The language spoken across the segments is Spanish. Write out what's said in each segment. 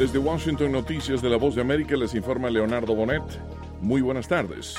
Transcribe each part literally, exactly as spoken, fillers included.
Desde Washington, Noticias de la Voz de América, les informa Leonardo Bonet. Muy buenas tardes.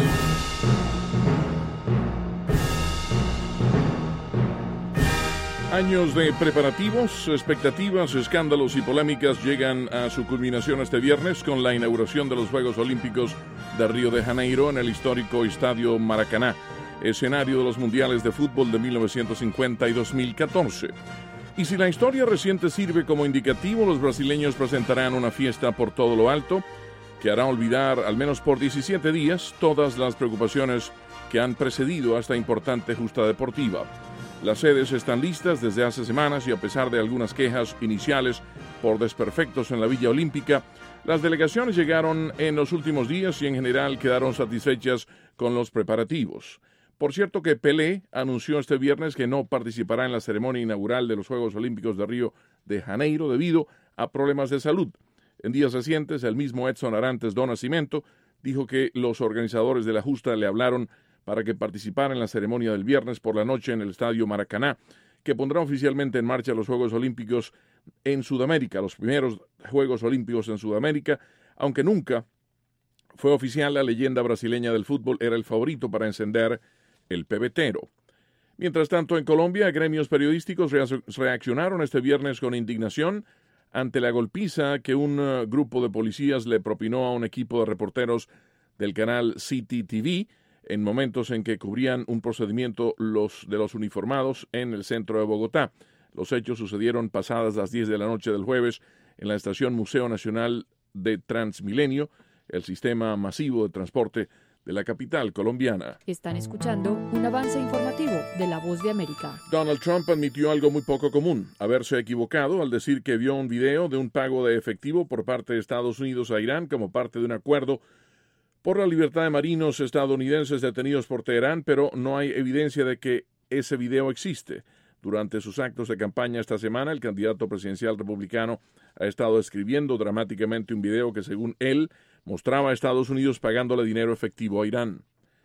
Años de preparativos, expectativas, escándalos y polémicas llegan a su culminación este viernes con la inauguración de los Juegos Olímpicos de Río de Janeiro en el histórico Estadio Maracaná, escenario de los Mundiales de Fútbol de mil novecientos cincuenta y dos mil catorce. Y si la historia reciente sirve como indicativo, los brasileños presentarán una fiesta por todo lo alto que hará olvidar, al menos por diecisiete días, todas las preocupaciones que han precedido a esta importante justa deportiva. Las sedes están listas desde hace semanas y a pesar de algunas quejas iniciales por desperfectos en la Villa Olímpica, las delegaciones llegaron en los últimos días y en general quedaron satisfechas con los preparativos. Por cierto que Pelé anunció este viernes que no participará en la ceremonia inaugural de los Juegos Olímpicos de Río de Janeiro debido a problemas de salud. En días recientes, el mismo Edson Arantes do Nascimento dijo que los organizadores de la justa le hablaron para que participara en la ceremonia del viernes por la noche en el Estadio Maracaná, que pondrá oficialmente en marcha los Juegos Olímpicos en Sudamérica, los primeros Juegos Olímpicos en Sudamérica, aunque nunca fue oficial. La leyenda brasileña del fútbol era el favorito para encender el pebetero. Mientras tanto, en Colombia, gremios periodísticos reaccionaron este viernes con indignación ante la golpiza que un uh, grupo de policías le propinó a un equipo de reporteros del canal City T V en momentos en que cubrían un procedimiento los de los uniformados en el centro de Bogotá. Los hechos sucedieron pasadas las diez de la noche del jueves en la estación Museo Nacional de Transmilenio, el sistema masivo de transporte de la capital colombiana. Están escuchando un avance informativo de La Voz de América. Donald Trump admitió algo muy poco común, haberse equivocado al decir que vio un video de un pago de efectivo por parte de Estados Unidos a Irán como parte de un acuerdo por la libertad de marinos estadounidenses detenidos por Teherán, pero no hay evidencia de que ese video existe. Durante sus actos de campaña esta semana, el candidato presidencial republicano ha estado escribiendo dramáticamente un video que, según él, mostraba a Estados Unidos pagándole dinero efectivo a Irán.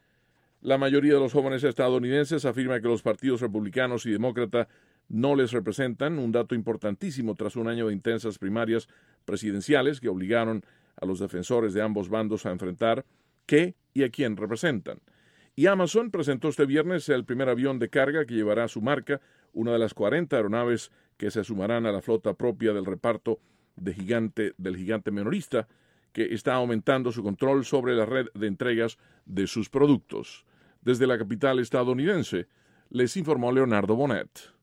La mayoría de los jóvenes estadounidenses afirma que los partidos republicanos y demócrata no les representan, un dato importantísimo tras un año de intensas primarias presidenciales que obligaron a los defensores de ambos bandos a enfrentar qué y a quién representan. Y Amazon presentó este viernes el primer avión de carga que llevará su marca, una de las cuarenta aeronaves que se sumarán a la flota propia del reparto de gigante, del gigante minorista, que está aumentando su control sobre la red de entregas de sus productos. Desde la capital estadounidense, les informó Leonardo Bonet.